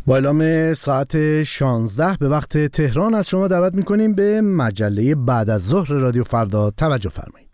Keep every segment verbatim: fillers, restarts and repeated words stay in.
با اعلام ساعت شانزده به وقت تهران از شما دعوت میکنیم به مجله بعد از ظهر رادیو فردا توجه فرمایید.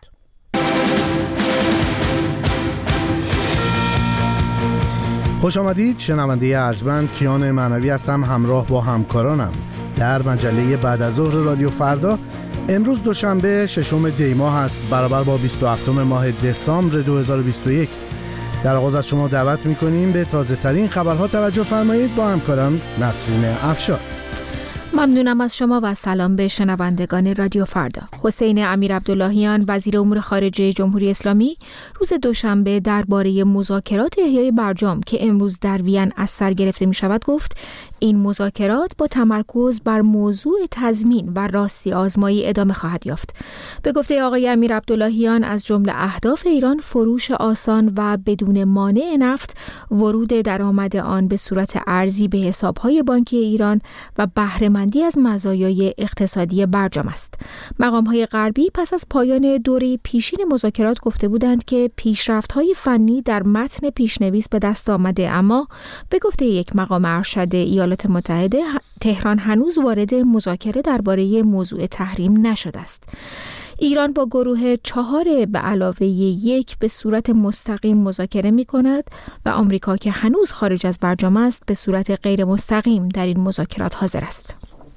خوش آمدید. شنونده ارجمند کیان معنوی هستم، همراه با همکارانم در مجله بعد از ظهر رادیو فردا. امروز دوشنبه ششم دی ماه است، برابر با بیست و هفتم ماه دسامبر دو هزار و بیست و یک. در آغاز از شما دعوت میکنیم به تازه ترین خبرها توجه فرمایید با همکارم نسرین افشار. ممنونم از شما و سلام به شنوندگان رادیو فردا. حسین امیرعبداللهیان وزیر امور خارجه جمهوری اسلامی روز دوشنبه درباره مذاکرات احیای برجام که امروز در وین از سر گرفته می شود گفت این مذاکرات با تمرکز بر موضوع تضمین و راستی آزمایی ادامه خواهد یافت. به گفته آقای امیرعبداللهیان از جمله اهداف ایران فروش آسان و بدون مانع نفت، ورود درآمد آن به صورت ارزی به حساب‌های بانکی ایران و بهره‌مندی از مزایای اقتصادی برجام است. مقام‌های غربی پس از پایان دوره پیشین مذاکرات گفته بودند که پیشرفت‌های فنی در متن پیشنویس به دست آمده، اما به گفته یک مقام ارشد ایالات متحده تهران هنوز وارد مذاکره درباره موضوع تحریم نشده است. ایران با گروه چهار به علاوه یک به صورت مستقیم مذاکره می کند و آمریکا که هنوز خارج از برجام است به صورت غیر مستقیم در این مذاکرات حاضر است.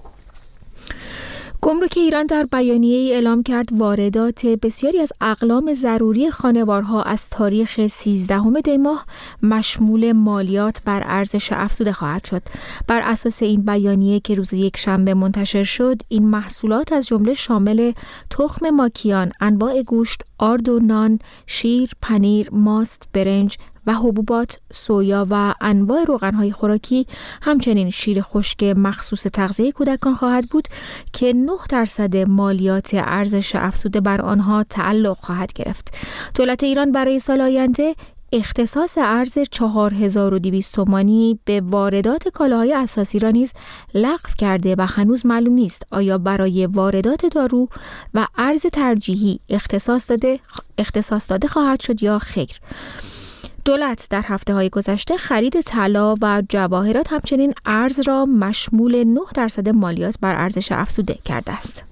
گمرک ایران در بیانیه‌ای اعلام کرد واردات بسیاری از اقلام ضروری خانوارها از تاریخ سیزدهم دی ماه مشمول مالیات بر ارزش افزوده خواهد شد. بر اساس این بیانیه که روز یک شنبه منتشر شد، این محصولات از جمله شامل تخم ماکیان، انواع گوشت، آرد و نان، شیر، پنیر، ماست، برنج و حبوبات، سویا و انواع روغن‌های خوراکی، همچنین شیر خشک مخصوص تغذیه کودکان خواهد بود که نه درصد مالیات ارزش افزوده بر آنها تعلق خواهد گرفت. دولت ایران برای سال آینده اختصاص ارز چهار هزار و دویست تومانی به واردات کالاهای اساسی را نیز لغو کرده و هنوز معلوم نیست آیا برای واردات دارو و ارز ترجیحی اختصاص داده اختصاص داده خواهد شد یا خیر. دولت در هفته‌های گذشته خرید طلا و جواهرات همچنین ارز را مشمول نه درصد مالیات بر ارزش افزوده کرده است.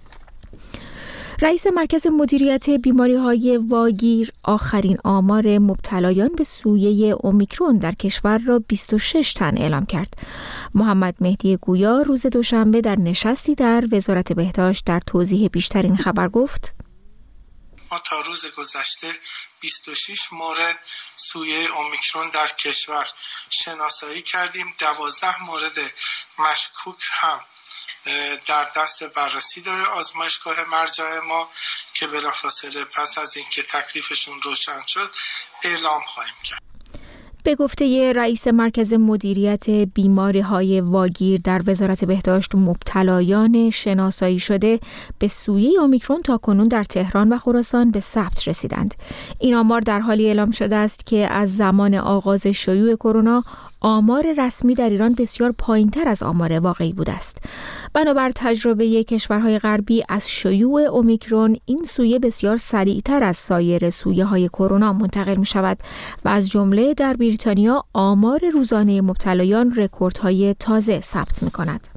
رئیس مرکز مدیریت بیماری‌های واگیر آخرین آمار مبتلایان به سویه اومیکرون در کشور را بیست و شش تن اعلام کرد. محمد مهدی گویا روز دوشنبه در نشستی در وزارت بهداشت در توضیح بیشتر این خبر گفت: ما تا روز گذشته بیست و شش مورد سویه اومیکرون در کشور شناسایی کردیم. دوازده مورد مشکوک هم در دست بررسی داره آزمایشگاه مرجع ما که بلافاصله پس از اینکه تکلیفشون روشن شد اعلام خواهیم کرد. به گفته رئیس مرکز مدیریت بیماری‌های واگیر در وزارت بهداشت، مبتلایان شناسایی شده به سویه اومیکرون تاکنون در تهران و خراسان به ثبت رسیدند. این آمار در حالی اعلام شده است که از زمان آغاز شیوع کرونا آمار رسمی در ایران بسیار پایین‌تر از آمار واقعی بوده است. بنابر تجربه کشورهای غربی از شیوع اومیکرون، این سویه بسیار سریعتر از سایر سویه‌های کرونا منتقل می‌شود و از جمله در بریتانیا آمار روزانه مبتلایان رکوردهای تازه ثبت می‌کند.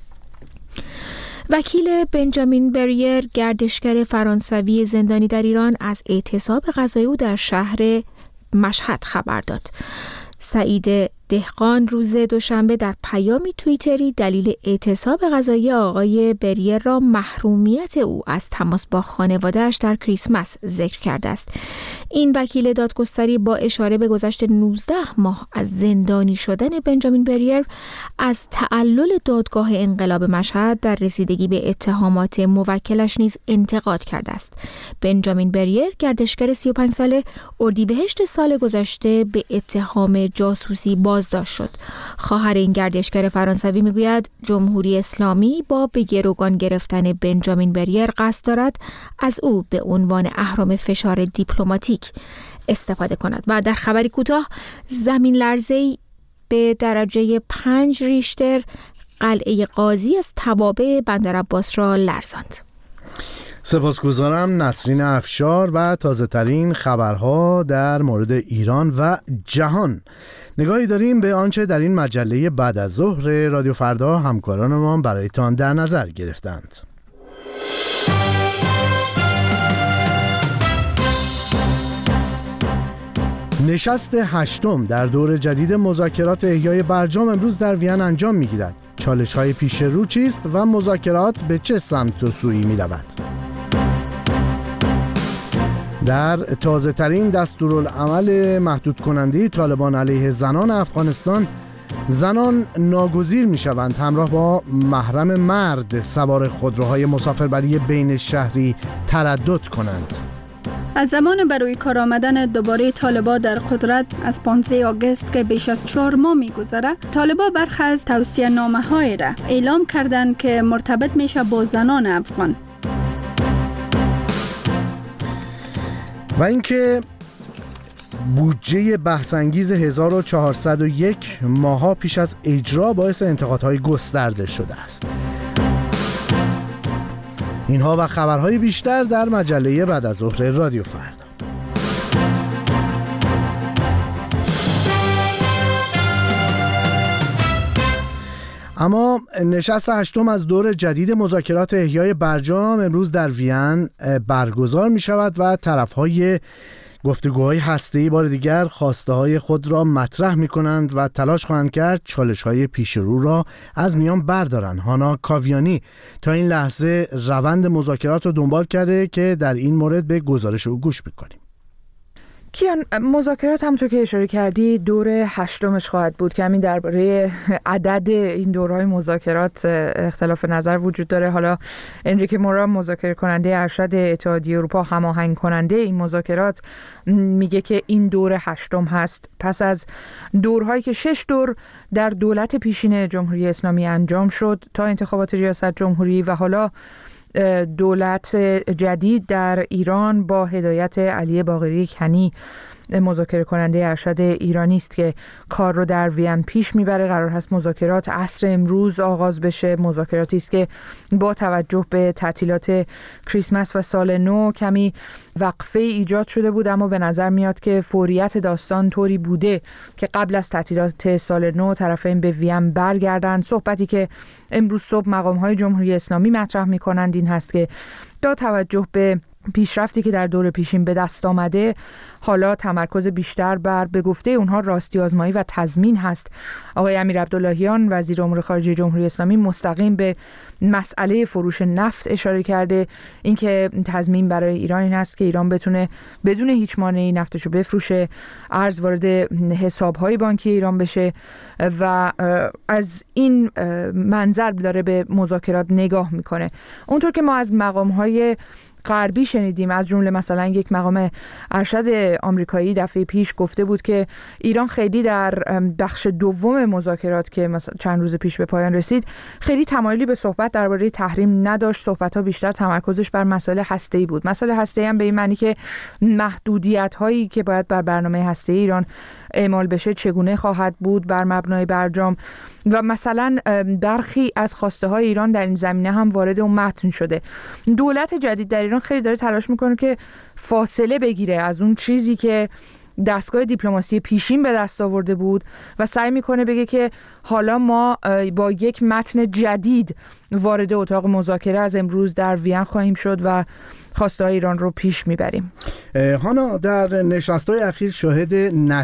وکیل بنجامین بریر، گردشگر فرانسوی زندانی در ایران، از اعتصاب غذایی او در شهر مشهد خبر داد. سعید دهقان روز دوشنبه در پیامی توییتری دلیل اعتصاب غذایی آقای بریر را محرومیت او از تماس با خانواده‌اش در کریسمس ذکر کرده است. این وکیل دادگستری با اشاره به گذشت نوزده ماه از زندانی شدن بنجامین بریر از تعلل دادگاه انقلاب مشهد در رسیدگی به اتهامات موکلش نیز انتقاد کرده است. بنجامین بریر، گردشگر سی و پنج ساله، اردیبهشت سال گذشته به اتهام جاسوسی بازداشت شد. خواهر این گردشگر فرانسوی میگوید جمهوری اسلامی با به گروگان گرفتن بنجامین بریر قصد دارد از او به عنوان اهرم فشار دیپلماتیک استفاده کند. و در خبری کوتاه، زمین لرزه‌ای به درجه پنج ریشتر قلعه قاضی از توابع بندرعباس را لرزاند. سپاسگزارم نسرین افشار و تازه ترین خبرها در مورد ایران و جهان. نگاهی داریم به آنچه در این مجله بعد از ظهر رادیو فردا همکارانمان برایتان در نظر گرفتند. نشست هشتم در دور جدید مذاکرات احیای برجام امروز در وین انجام می‌گیرد. چالش‌های پیش رو چیست و مذاکرات به چه سمت و سویی می‌رود؟ در تازه‌ترین دستورالعمل محدود کننده طالبان علیه زنان افغانستان، زنان ناگزیر می‌شوند همراه با محرم مرد سوار خودروهای مسافربری بین شهری تردد کنند. از زمان برای کار آمدن دوباره طالبا در قدرت از پانزده آگوست که بیش از چهار ماه می‌گذرد، طالبا برخی از توصیه نامه‌های را اعلام کردند که مرتبط میشه با زنان افغان. و اینکه بودجه بحث‌انگیز هزار و چهارصد و یک ماها پیش از اجرا باعث انتقادهای گسترده شده است. اینها و خبرهای بیشتر در مجله بعد از ظهر رادیو فردا. اما نشست هشتم از دور جدید مذاکرات احیای برجام امروز در وین برگزار می شود و طرفهای گفتگوهای هسته‌ای بار دیگر خواسته‌های خود را مطرح می‌کنند و تلاش خواهند کرد چالش‌های پیش رو را از میان بردارند. هانا کاویانی تا این لحظه روند مذاکرات را دنبال کرده که در این مورد به گزارش او گوش می‌کنیم. کیان، مذاکرات همونطور که اشاره کردی دور هشتمش خواهد بود که همین درباره عدد این دورهای مذاکرات اختلاف نظر وجود داره. حالا انریکه مورا، مذاکره کننده ارشد اتحادیه اروپا، هماهنگ کننده این مذاکرات، میگه که این دور هشتم هست پس از دورهایی که شش دور در دولت پیشین جمهوری اسلامی انجام شد تا انتخابات ریاست جمهوری و حالا دولت جدید در ایران با هدایت علی باقری کنی، مذاکره کننده ارشد ایرانی است که کار رو در وین پیش میبره. قرار هست مذاکرات عصر امروز آغاز بشه. مذاکراتی است که با توجه به تعطیلات کریسمس و سال نو کمی وقفه ایجاد شده بود، اما به نظر میاد که فوریت داستان طوری بوده که قبل از تعطیلات سال نو طرفین به وین برگردند. صحبتی که امروز صبح مقام‌های جمهوری اسلامی مطرح میکنند این هست که با توجه به پیشرفتی که در دور پیشین به دست آمده، حالا تمرکز بیشتر بر به گفته اونها راستی آزمایی و تضمین هست. آقای امیر عبداللهیان وزیر امور خارجه جمهوری اسلامی مستقیم به مسئله فروش نفت اشاره کرده. اینکه تضمین برای ایران این هست که ایران بتونه بدون هیچ مانعی نفتشو بفروشه، ارز وارد حساب‌های بانکی ایران بشه و از این منظر داره به مذاکرات نگاه میکنه. اونطور که ما از مقام‌های غربی شنیدیم، از جمله مثلا یک مقام ارشد آمریکایی دفعه پیش گفته بود که ایران خیلی در بخش دوم مذاکرات که مثلا چند روز پیش به پایان رسید خیلی تمایلی به صحبت درباره تحریم نداشت. صحبت‌ها بیشتر تمرکزش بر مسائل هسته‌ای بود. مسائل هسته‌ای هم به این معنی که محدودیت‌هایی که باید بر برنامه هسته‌ای ایران اعمال بشه چگونه خواهد بود بر مبنای برجام و مثلا برخی از خواسته های ایران در این زمینه هم وارد اون متن شده. دولت جدید در ایران خیلی داره تلاش میکنه که فاصله بگیره از اون چیزی که دستگاه دیپلماسی پیشین به دست آورده بود و سعی میکنه بگه که حالا ما با یک متن جدید وارد اتاق مذاکره از امروز در وین خواهیم شد و خواسته های ایران رو پیش میبریم. هانا، در نشست‌های اخیر شاهد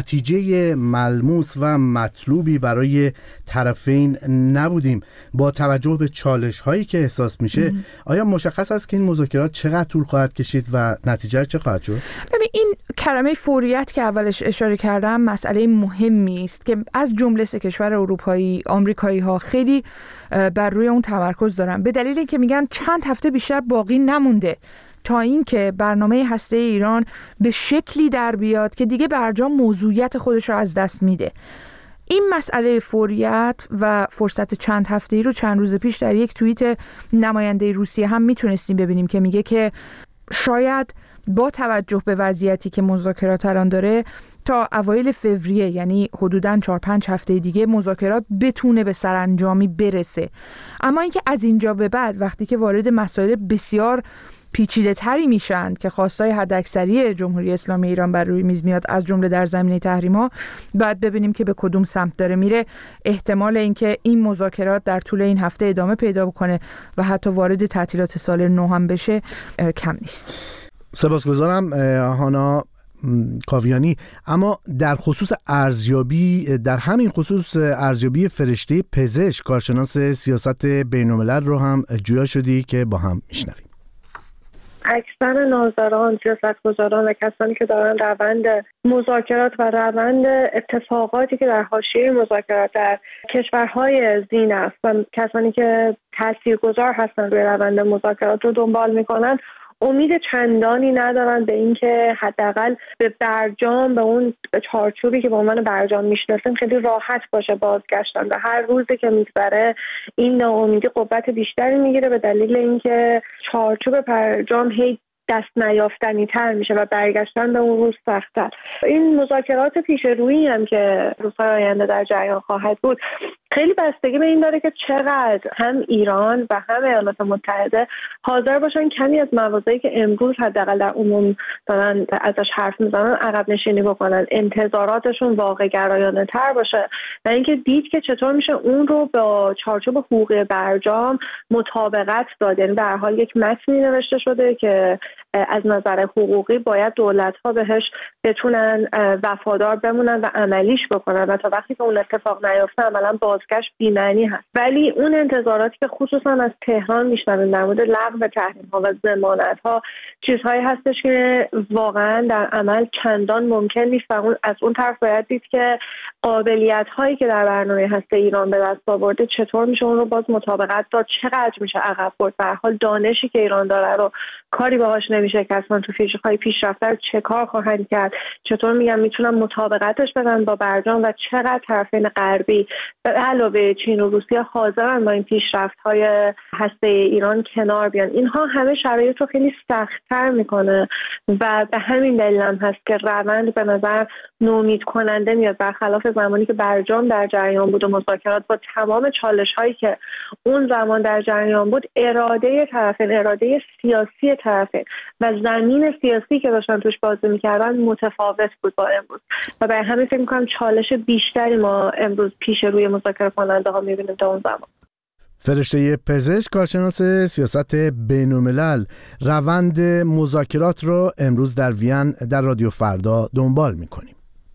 نتیجه ملموس و مطلوبی برای طرفین نبودیم. با توجه به چالش هایی که احساس میشه ام. آیا مشخص است که این مذاکرات چقدر طول خواهد کشید و نتیجه چه خواهد شد؟ ببین، این کلمه فوریت که اولش اشاره کردم مسئله مهمی است که از جمله سه کشور اروپایی، آمریکایی ها خیلی بر روی اون تمرکز دارن، به دلیل اینکه میگن چند هفته بیشتر باقی نمونده تا اینکه برنامه هسته ایران به شکلی در بیاد که دیگه برجام موضوعیت خودش رو از دست میده. این مسئله فوریت و فرصت چند هفته‌ای رو چند روز پیش در یک توییت نماینده روسیه هم میتونستیم ببینیم که میگه که شاید با توجه به وضعیتی که مذاکرات الان داره تا اوایل فوریه، یعنی حدوداً چهار پنج هفته دیگه، مذاکرات بتونه به سرانجامی برسه. اما اینکه از اینجا به بعد وقتی که وارد مسائل بسیار پیچیده تری میشن که خواستای حداکثری جمهوری اسلامی ایران بر روی میز میاد، از جمله در زمینه تحریم‌ها، باید ببینیم که به کدوم سمت داره میره. احتمال اینکه این مذاکرات در طول این هفته ادامه پیدا بکنه و حتی وارد تعطیلات سال نو هم بشه کم نیست. سپاسگزارم هانا کاویانی. اما در خصوص ارزیابی، در همین خصوص ارزیابی فرشته پزشک، کارشناس سیاست بین‌الملل رو هم جویا شدی که با هم میشنویم. اکثر ناظران، سیاستگزاران و کسانی که دارن روند مذاکرات و روند اتفاقاتی که در حاشیه مذاکرات در کشورهای زین است و کسانی که تاثیرگذار هستن روی روند مذاکرات رو دنبال میکنن، امید چندانی ندارن به اینکه حداقل به برجام، به اون چارچوبی که به عنوان برجام میشناسیم خیلی راحت باشه بازگشتن. و هر روزی که میگذره این ناامیدی قوت بیشتری میگیره به دلیل اینکه چارچوب برجام هی دست نیافتنی تر میشه و برگشتن به اون روز سخت‌تر. این مذاکرات پیش رویی هم که روزهای آینده در جریان خواهد بود خیلی بستگی به این داره که چقدر هم ایران و هم ایالات متحده حاضر باشن کمی از مواضعی که امروز حداقل در عموم دارن ازش حرف میزنن عقب نشینی بکنن، انتظاراتشون واقع گرایانه تر باشه و اینکه دید که چطور میشه اون رو با چارچوب حقوقی برجام مطابقت داد. یعنی در حال یک متنی نوشته شده که از نظر حقوقی باید دولت‌ها بهش بتونن وفادار بمونن و عملیش بکنن و تا وقتی که اون اتفاق نیفته عملاً بازگشت بی‌معنی هست. ولی اون انتظاراتی که خصوصا از تهران میشنویم در مورد لغو تحریم‌ها و ضمانت‌ها چیزهایی هستش که واقعاً در عمل چندان ممکن نیست و اون از اون طرف باید دید که قابلیت‌هایی که در برنامه هسته ایران به دست آورده چطور میشه اون رو باز مطابقت داد، چقدر میشه عقب برد. به هر حال دانشی که ایران داره رو کاری باهاش نمیشه که اصلا تو فیزیک‌های پیشرفته رو چه کار خواهند کرد، چطور میگم میتونن مطابقتش بدن با برجام و چقدر طرفین غربی به علاوه چین و روسیه حاضرن با این پیشرفت‌های هسته ایران کنار بیان. اینها همه شرایط رو خیلی سخت‌تر میکنه و به همین دلیل هم هست که روند به نظر نومید کننده میاد، برخلاف زمانی که برجام در جریان بود و مذاکرات با تمام چالش‌هایی که اون زمان در جریان بود، اراده طرفین، اراده سیاسی طرفین و زمین سیاسی که داشتن توش بازی میکردن متفاوت بود با امروز و برای همین فکر میکنم چالش بیشتری ما امروز پیش روی مذاکره کننده ها میبینیم تا اون زمان. فرشته پزشک، کارشناس سیاست بین‌الملل، روند مذاکرات رو امروز در وین در رادیو فردا دنبال میکنیم.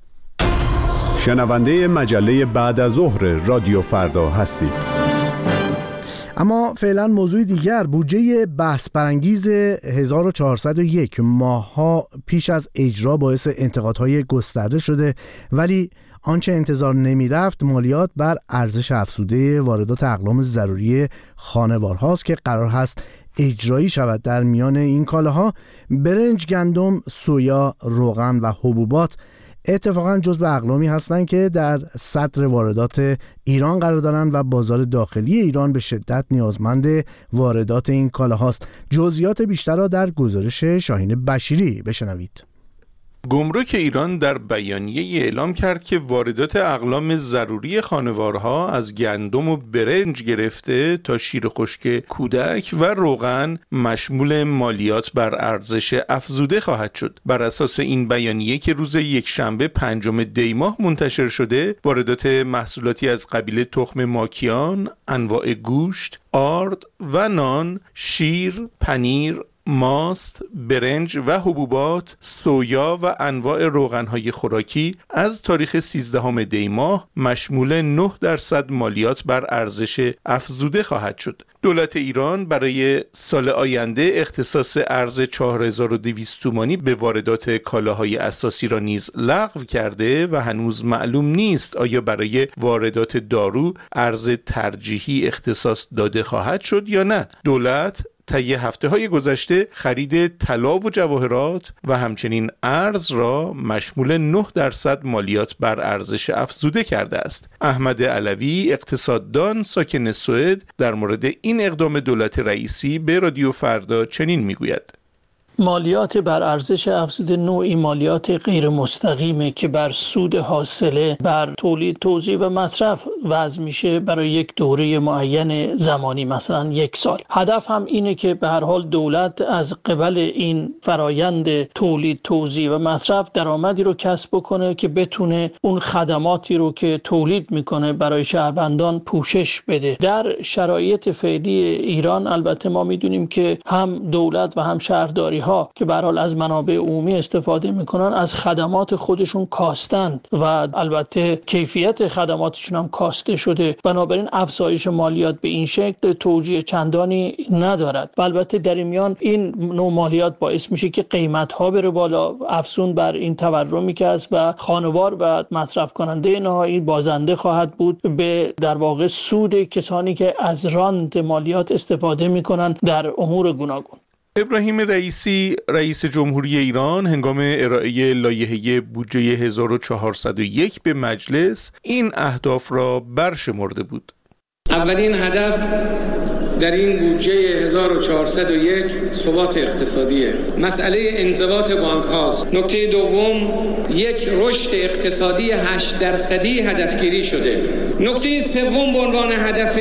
شنونده مجله بعد از ظهر رادیو فردا هستید. اما فعلا موضوع دیگر، بودجه بحث برانگیز هزار و چهارصد و یک ماه‌ها پیش از اجرا باعث انتقادهای گسترده شده، ولی آنچه انتظار نمی رفت مالیات بر ارزش افزوده واردات اقلام ضروری خانوارهاست که قرار هست اجرایی شود. در میان این کالاها برنج، گندم، سویا، روغن و حبوبات اتفاقا جزو اقلامی هستند که در صدر واردات ایران قرار دارند و بازار داخلی ایران به شدت نیازمند واردات این کالاهاست. جزئیات بیشتر را در گزارش شاهین بشیری بشنوید. گمرک ایران در بیانیه اعلام کرد که واردات اقلام ضروری خانوارها از گندم و برنج گرفته تا شیر خشک کودک و روغن مشمول مالیات بر ارزش افزوده خواهد شد. بر اساس این بیانیه که روز یکشنبه پنجم دی ماه منتشر شده، واردات محصولاتی از قبیل تخم ماکیان، انواع گوشت، آرد و نان، شیر، پنیر، ماست، برنج و حبوبات، سویا و انواع روغن‌های خوراکی از تاریخ سیزدهم دی ماه مشمول نه درصد مالیات بر ارزش افزوده خواهد شد. دولت ایران برای سال آینده اختصاص ارز چهار هزار و دویست تومانی به واردات کالاهای اساسی را نیز لغو کرده و هنوز معلوم نیست آیا برای واردات دارو ارز ترجیحی اختصاص داده خواهد شد یا نه. دولت طی هفته‌های گذشته خرید طلا و جواهرات و همچنین ارز را مشمول نه درصد مالیات بر ارزش افزوده کرده است. احمد علوی، اقتصاددان ساکن سوئد، در مورد این اقدام دولت رئیسی به رادیو فردا چنین میگوید: مالیات بر ارزش افزوده نوعی مالیات غیر مستقیمه که بر سود حاصله بر تولید، توزیع و مصرف وضع میشه برای یک دوره معین زمانی، مثلا یک سال. هدف هم اینه که به هر حال دولت از قبل این فرایند تولید، توزیع و مصرف درآمدی رو کسب بکنه که بتونه اون خدماتی رو که تولید میکنه برای شهروندان پوشش بده. در شرایط فعلی ایران البته ما میدونیم که هم دولت و هم شهرداری ها که به هر حال از منابع عمومی استفاده میکنن از خدمات خودشون کاستند و البته کیفیت خدماتشون هم کاسته شده، بنابراین افزایش مالیات به این شکل توجیه چندانی ندارد. و البته در این میان این نوع مالیات باعث میشه که قیمت ها بره بالا، افزون بر این تورمی که است و خانوار و مصرف کننده نهایی بازنده خواهد بود به در واقع سود کسانی که از راند مالیات استفاده میکنن در امور گوناگون. ابراهیم رئیسی رئیس جمهوری ایران هنگام ارائه لایحه بودجه هزار و چهارصد و یک به مجلس این اهداف را برشمرده بود. اولین هدف در این بودجه هزار و چهارصد و یک ثبات اقتصادیه. مسئله انضباط بانک هاست. نکته دوم یک رشد اقتصادی هشت درصدی هدفگیری شده. نکته سوم به عنوان هدف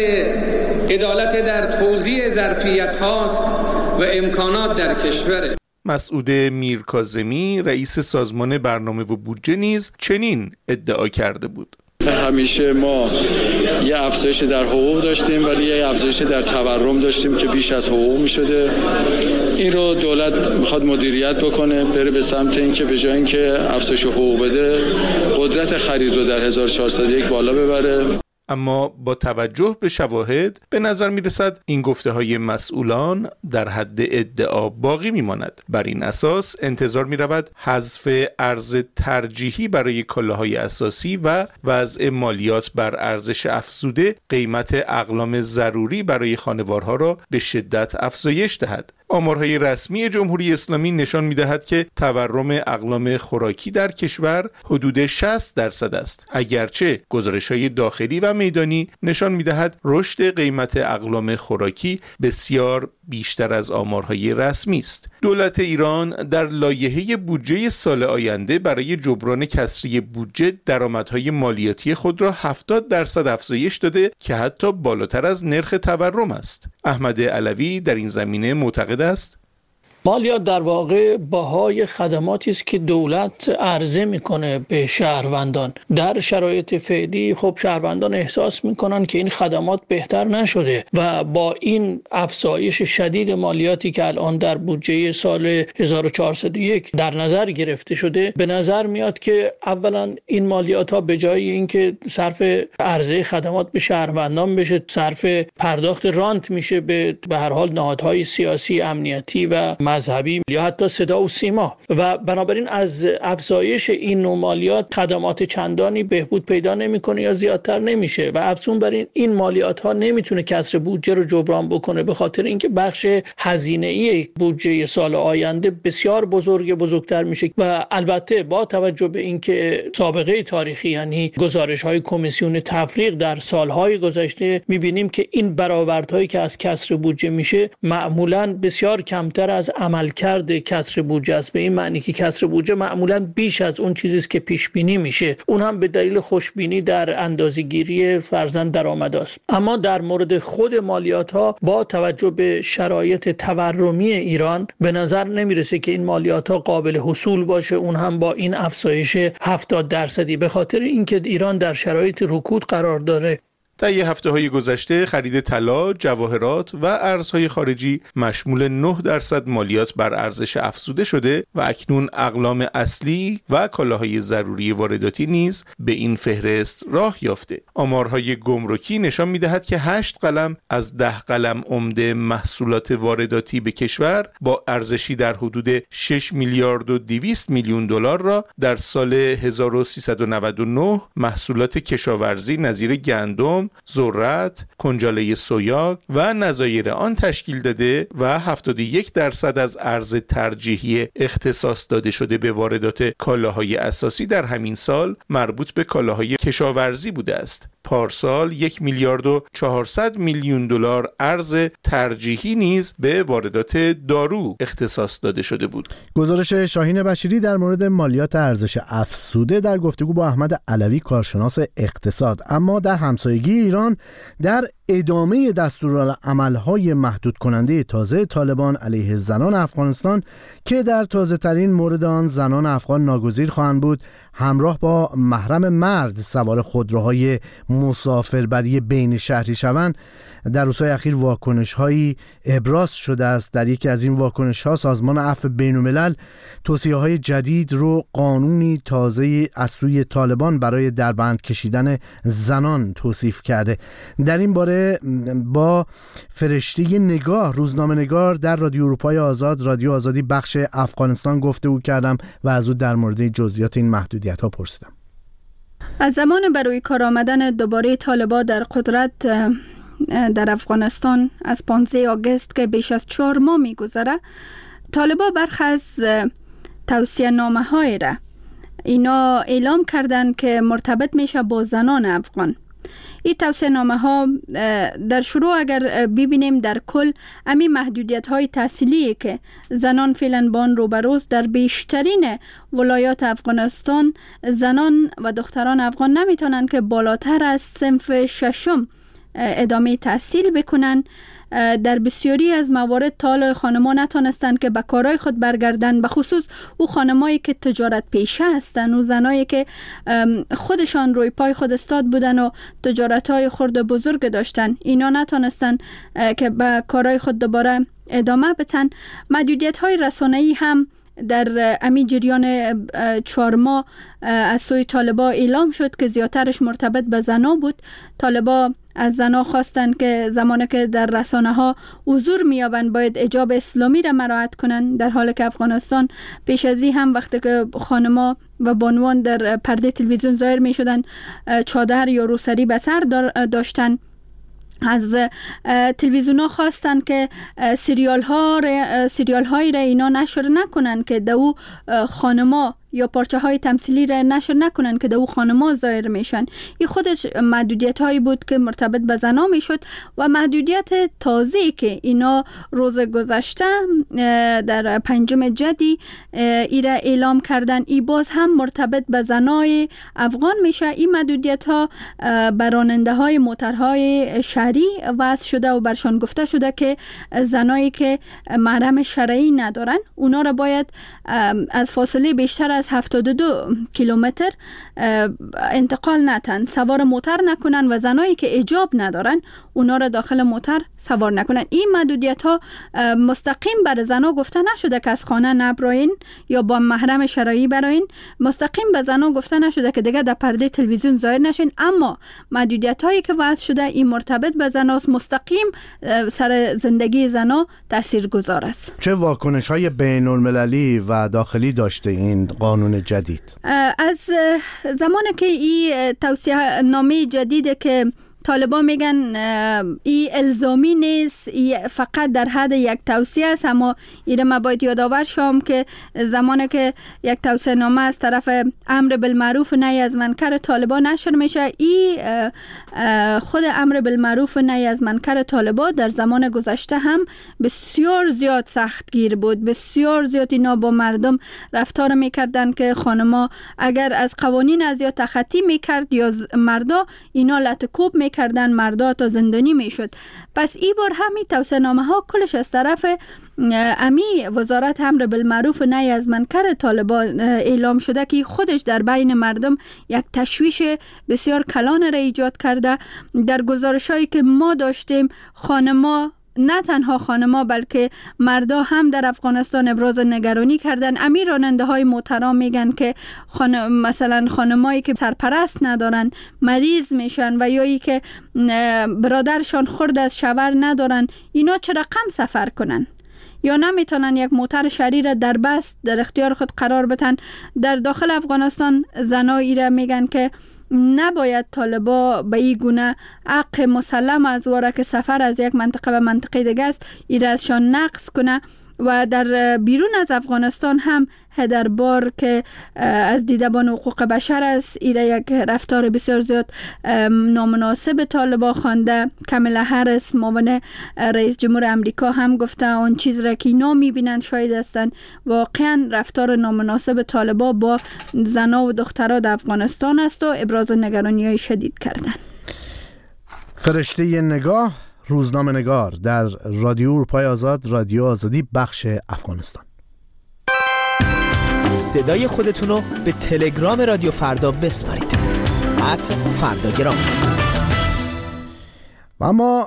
عدالت در توزیع ظرفیت هاست و امکانات در کشور. مسعود میرکاظمی رئیس سازمان برنامه و بودجه نیز چنین ادعا کرده بود. همیشه ما یه افزایش در حقوق داشتیم ولی یه افزایش در تورم داشتیم که بیش از حقوق می شده. این رو دولت میخواد مدیریت بکنه، بره به سمت اینکه به جای اینکه افزایش حقوق بده قدرت خرید رو در هزار و چهارصد و یک بالا ببره. اما با توجه به شواهد به نظر می رسد این گفته های مسئولان در حد ادعا باقی می ماند. بر این اساس انتظار می رود حذف ارز ترجیحی برای کالاهای اساسی و وضع مالیات بر ارزش افزوده قیمت اقلام ضروری برای خانوارها را به شدت افزایش دهد. آمارهای رسمی جمهوری اسلامی نشان می‌دهد که تورم اقلام خوراکی در کشور حدود شصت درصد است، اگرچه گزارش‌های داخلی و میدانی نشان می‌دهد رشد قیمت اقلام خوراکی بسیار بیشتر از آمارهای رسمی است. دولت ایران در لایحه بودجه سال آینده برای جبران کسری بودجه درآمدهای مالیاتی خود را هفتاد درصد افزایش داده که حتی بالاتر از نرخ تورم است. احمد علوی در این زمینه معتقد است مالیات در واقع بهای خدماتی است که دولت عرضه میکنه به شهروندان. در شرایط فعلی خب شهروندان احساس میکنن که این خدمات بهتر نشده و با این افزایش شدید مالیاتی که الان در بودجه سال هزار و چهارصد و یک در نظر گرفته شده، به نظر میاد که اولا این مالیات ها به جای اینکه صرف عرضه خدمات به شهروندان بشه، صرف پرداخت رانت میشه به به هر حال نهادهای سیاسی، امنیتی و مذهبی یا حتی صدا و سیما و بنابراین از افزایش این نوع مالیات خدمات چندانی بهبود پیدا نمیکنه یا زیادتر نمیشه و افزون بر این این مالیات ها نمیتونه کسر بودجه رو جبران بکنه، به خاطر اینکه بخش هزینه‌ای بودجه سال آینده بسیار بزرگ بزرگتر میشه و البته با توجه به اینکه سابقه تاریخی یعنی گزارش های کمیسیون تفریق در سالهای گذشته میبینیم که این برآوردهایی که از کسر بودجه میشه معمولاً بسیار کمتر از عملکرد کسر بودجه است، به این معنی که کسر بودجه معمولاً بیش از اون چیزی است که پیش بینی میشه، اون هم به دلیل خوشبینی در اندازه‌گیری فرضاً درآمد است. اما در مورد خود مالیات ها با توجه به شرایط تورمی ایران به نظر نمیرسه که این مالیات ها قابل حصول باشه، اون هم با این افزایش هفتاد درصدی، به خاطر اینکه ایران در شرایط رکود قرار داره. طی هفته‌های گذشته خرید طلا، جواهرات و ارزهای خارجی مشمول نه درصد مالیات بر ارزش افزوده شده و اکنون اقلام اصلی و کالاهای ضروری وارداتی نیز به این فهرست راه یافته. آمارهای گمرکی نشان می‌دهد که هشت قلم از ده قلم عمده محصولات وارداتی به کشور با ارزشی در حدود شش میلیارد و دویست میلیون دلار را در سال هزار و سیصد و نود و نه محصولات کشاورزی نظیر گندم، ذرت، کنجاله سویا و نظایر آن تشکیل داده و هفتاد و یک درصد از ارز ترجیحی اختصاص داده شده به واردات کالاهای اساسی در همین سال مربوط به کالاهای کشاورزی بوده است. پارسال یک میلیارد و چهارصد میلیون دلار ارز ترجیحی نیز به واردات دارو اختصاص داده شده بود. گزارش شاهین بشیری در مورد مالیات ارزش افزوده در گفتگو با احمد علوی کارشناس اقتصاد. اما در همسایگی ایران در ادامه دستورالعمل‌های محدود کننده تازه طالبان علیه زنان افغانستان که در تازه ترین مورد آن زنان افغان ناگزیر خواهند بود همراه با محرم مرد سوار خودروهای مسافربری بین شهری شوند، در روزهای اخیر واکنش‌هایی ابراز شده است. در یکی از این واکنش‌ها سازمان عفو بین‌الملل توصیه‌های جدید رو قانونی تازه از سوی طالبان برای دربند کشیدن زنان توصیف کرده. در این باره با فرشته نگاه روزنامه‌نگار در رادیو اروپای آزاد، رادیو آزادی بخش افغانستان گفتگو کردم و از او در مورد جزئیات این محدودیت‌ها پرسیدم. از زمان برای کار آمدن دوباره طالبان در قدرت در افغانستان از پانزده آگوست که بیش از چهار ماه می‌گذره، طالبان برخی از توصیه نامه های را اینا اعلام کردند که مرتبط میشه با زنان افغان. این توصیه نامه ها در شروع اگر ببینیم در کل امی محدودیت های تحصیلی که زنان فعلا با آن روبروست، در بیشترین ولایات افغانستان زنان و دختران افغان نمیتونن که بالاتر از صنف ششم ادامه تحصیل بکنن. در بسیاری از موارد طالع خانمان نتونستن که به کارهای خود برگردن، به خصوص او خانمایی که تجارت پیشه هستن و زنایی که خودشان روی پای خود استاد بودن و تجارت‌های خرد بزرگ داشتن، اینا نتونستن که به کارهای خود دوباره ادامه بدن. محدودیت‌های رسانه‌ای هم در امی جریان چهار ماه از سوی طالبان اعلام شد که زیادترش مرتبط به زنا بود. طالبان از زنا خواستند که زمانی که در رسانه ها حضور میابند باید حجاب اسلامی را مراعات کنند، در حالی که افغانستان پیش از این هم وقتی که خانما و بانوان در پرده تلویزیون ظاهر می شدن چادر یا روسری به سر داشتن. از تلویزیون ها خواستن که سریال ها سریال هایی را اینا نشر نکنن که دو خانما یا پارچه های تمثیلی را نشر نکنن که دو خانما ظاهر میشن. این خودش محدودیت هایی بود که مرتبط به زنا میشد و محدودیت تازه که اینا روز گذشته در پنجم جدی ای را اعلام کردن، ای باز هم مرتبط به زنای افغان میشه. این محدودیت ها بر راننده های موترهای شهری وضع شده و برشان گفته شده که زنایی که محرم شرعی ندارن اونا را باید از فاصله بیشتر از هفتاد و دو کیلومتر انتقال نتن، سوار موتر نکنن و زنایی که حجاب ندارن اونا را داخل موتر سوار نکنن. این محدودیت ها مستقیم بر زنا گفته نشده که از خانه نبراین یا با محرم شرعی براین، مستقیم به زنا گفته نشده که دیگه در پرده تلویزیون ظاهر نشین، اما محدودیت هایی که وضع شده این مرتبط به زناست، مستقیم سر زندگی زنا تاثیرگذار است. چه واکنش های بین المللی و داخلی داشته این قانون جدید؟ از زمانی که این توصیه نامه جدید که طالبان میگن ای الزامی نیست، ای فقط در حد یک توصیه است، اما ایره ما باید یادآور شم که زمانی که یک توصیه نامه از طرف امر بالمعروف نهی از منکر طالبان نشر میشه، ای خود امر بالمعروف نهی از منکر طالبان در زمان گذشته هم بسیار زیاد سختگیر بود، بسیار زیاد اینا با مردم رفتار میکردن که خانما اگر از قوانین از یا تخطی میکرد یا مردا اینا لطکوب میکرد کردن، مردا تا زندانی میشد. پس ای بار همین توصیه نامه ها کلش از طرف امی وزارت امر بالمعروف نهی از منکر طالبان اعلام شده که خودش در بین مردم یک تشویش بسیار کلان را ایجاد کرده. در گزارش هایی که ما داشتیم خانما، نه تنها خانما بلکه مردا هم در افغانستان ابراز نگرانی کردن. امیر راننده های محترم میگن که خانم مثلا خانمایی که سرپرست ندارن مریض میشن و یا ای که برادرشان خرد از شوهر ندارن، اینا چه رقم سفر کنن یا نمیتونن یک موتر شهری را در بست در اختیار خود قرار بدن. در داخل افغانستان زنایی را میگن که نباید طالبا به این گونه حق مسلم از واره که سفر از یک منطقه به منطقه دیگه است ایره ازشان نقص کنه و در بیرون از افغانستان هم هدر بار که از دیدبان حقوق بشر است ایره یک رفتار بسیار زیاد نامناسب طالبا خوانده. کاملا هریس معاون رئیس جمهور امریکا هم گفته اون چیز را که اینا میبینن شاید هستن واقعا رفتار نامناسب طالبا با زنا و دخترها در افغانستان است و ابراز نگرانی های شدید کردن. فرشته نگاه، روزنامه نگار در رادیو اروپای آزاد، رادیو آزادی بخش افغانستان. صدای خودتونو به تلگرام رادیو فردا بسپارید. ات فرداگرام. و اما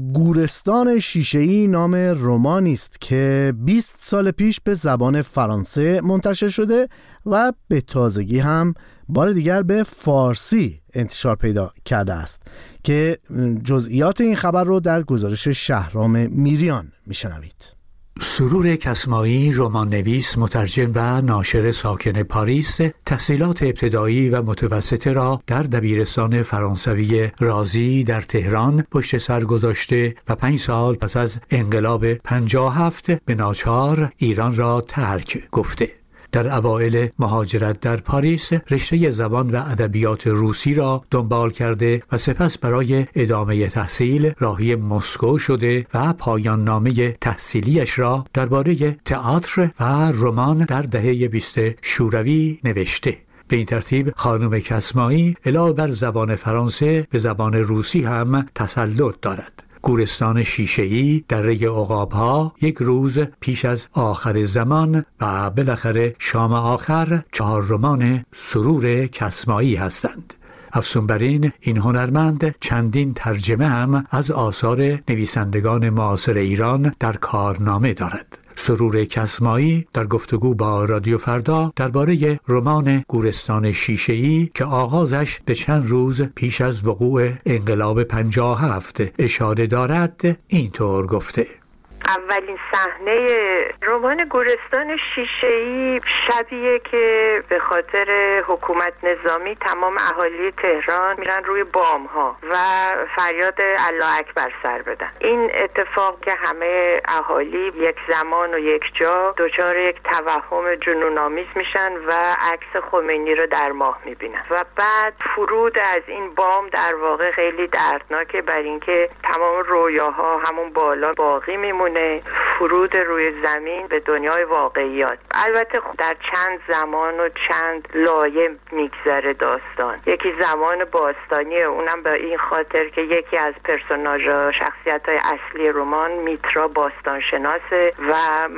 گورستان شیشه‌ای نام رمانی است که بیست سال پیش به زبان فرانسه منتشر شده و به تازگی هم بار دیگر به فارسی انتشار پیدا کرده است که جزئیات این خبر رو در گزارش شهرام میریان میشنوید. سرور کسمایی، رمان نویس، مترجم و ناشر ساکن پاریس، تحصیلات ابتدایی و متوسطه را در دبیرستان فرانسوی رازی در تهران پشت سر گذاشته و پنج سال پس از انقلاب پنجاه و هفت به ناچار ایران را ترک گفته. در اوایل مهاجرت در پاریس رشته زبان و ادبیات روسی را دنبال کرده و سپس برای ادامه تحصیل راهی مسکو شده و پایان نامه تحصیلیش را درباره تئاتر و رمان در دهه بیست شوروی نوشته. به این ترتیب خانم کسمایی علاوه بر زبان فرانسه به زبان روسی هم تسلط دارد. گورستان شیشه‌ای، دره عقاب‌ها، یک روز پیش از آخر زمان و بالاخره شام آخر چهار رمان سرور کسمایی هستند. افزون بر این، این هنرمند چندین ترجمه هم از آثار نویسندگان معاصر ایران در کارنامه دارد. سرور کسمایی در گفتگو با رادیو فردا درباره رمان گورستان شیشه‌ای که آغازش به چند روز پیش از وقوع انقلاب پنجاه و هفت اشاره دارد اینطور گفته: اولین صحنه رمان گورستان شیشه‌ای شبیه که به خاطر حکومت نظامی تمام اهالی تهران میرن روی بام‌ها و فریاد الله اکبر سر بدن. این اتفاق که همه اهالی یک زمان و یک جا دچار یک توهم جنون‌آمیز میشن و عکس خمینی رو در ماه میبینن و بعد فرود از این بام در واقع خیلی دردناکه، بر اینکه تمام رویاها همون بالا باقی میمونه، فرود روی زمین به دنیای واقعیات. البته در چند زمان و چند لایه میگذره داستان. یکی زمان باستانیه، اونم به این خاطر که یکی از پرسوناژها، شخصیت‌های اصلی رمان، میترا باستانشناسه و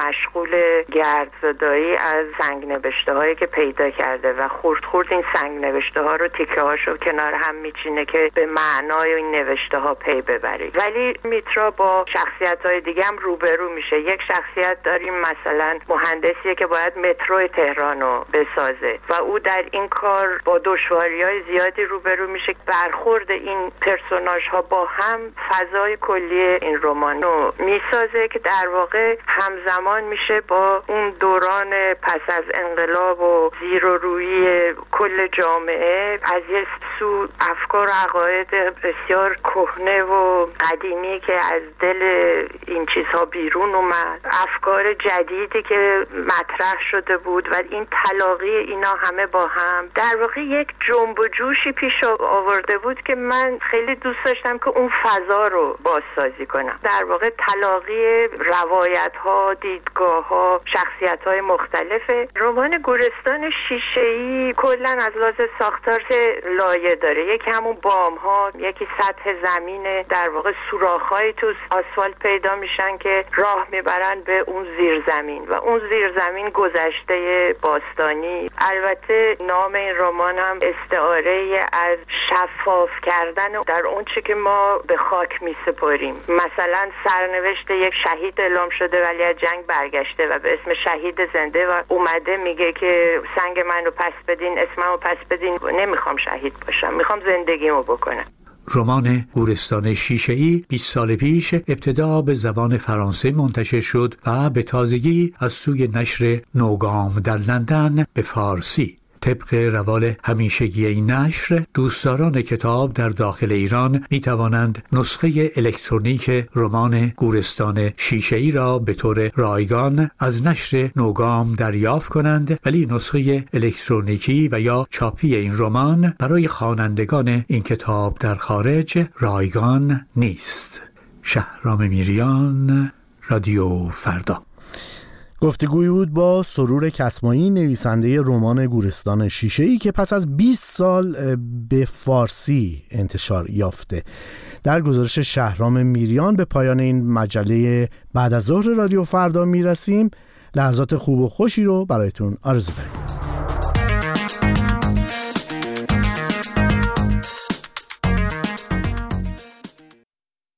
مشغول گردزدایی از سنگ نوشته هایی که پیدا کرده و خورد خورد این سنگ نوشته ها رو تیکه هاشو کنار هم میچینه که به معنای این نوشته ها پی ببره. ولی میترا با شخصیت های دیگه هم روبرو میشه. یک شخصیت داریم مثلا مهندسیه که باید مترو تهران رو بسازه و او در این کار با دشواری‌های زیادی روبرو میشه. برخورد این پرسوناژ ها با هم فضای کلی این رمان رو میسازه که در واقع همزمان میشه با اون دوران پس از انقلاب و زیر و روی کل جامعه، از یه سو افکار و عقاید بسیار کهنه و قدیمی که از دل این چیزها بیرون اومد، افکار جدیدی که مطرح شده بود و این تلاقی اینا همه با هم در واقع یک جنب و جوشی پیش آورده بود که من خیلی دوست داشتم که اون فضا رو بازسازی کنم. در واقع تلاقی روایت ها، دیدگاه ها، شخصیت های مختلفه. رمان گورستان شیشه‌ای کلا از لحاظ ساختار لایه داره. یکی همون بام ها، یکی سطح زمینه، در واقع سوراخ‌های تو آسفالت پیدا میشن که راه میبرن به اون زیر زمین و اون زیر زمین گذشته باستانی. البته نام این رمان هم استعاره از شفاف کردن در اون چی که ما به خاک میسپاریم. مثلا سرنوشت یک شهید اعلام شده ولی از جنگ برگشته و به اسم شهید زنده و اومده میگه که سنگ منو پس بدین، اسممو پس بدین، نمیخوام شهید باشم، میخوام زندگیمو بکنم. رمان گورستان شیشه‌ای بیست سال پیش ابتدا به زبان فرانسه منتشر شد و به تازگی از سوی نشر نوگام در لندن به فارسی طبق روال همیشگی این نشر، دوستداران کتاب در داخل ایران می توانند نسخه الکترونیک رمان گورستان شیشه‌ای را به طور رایگان از نشر نوگام دریافت کنند، ولی نسخه الکترونیکی و یا چاپی این رمان برای خوانندگان این کتاب در خارج رایگان نیست. شهرام میریان، رادیو فردا. گفتگوی بود با سرور کسمایی، نویسنده رمان گورستان شیشه‌ای که پس از بیست سال به فارسی انتشار یافته. در گزارش شهرام میریان به پایان این مجله بعد از ظهر رادیو فردا میرسیم. لحظات خوب و خوشی رو برایتون آرزو داریم.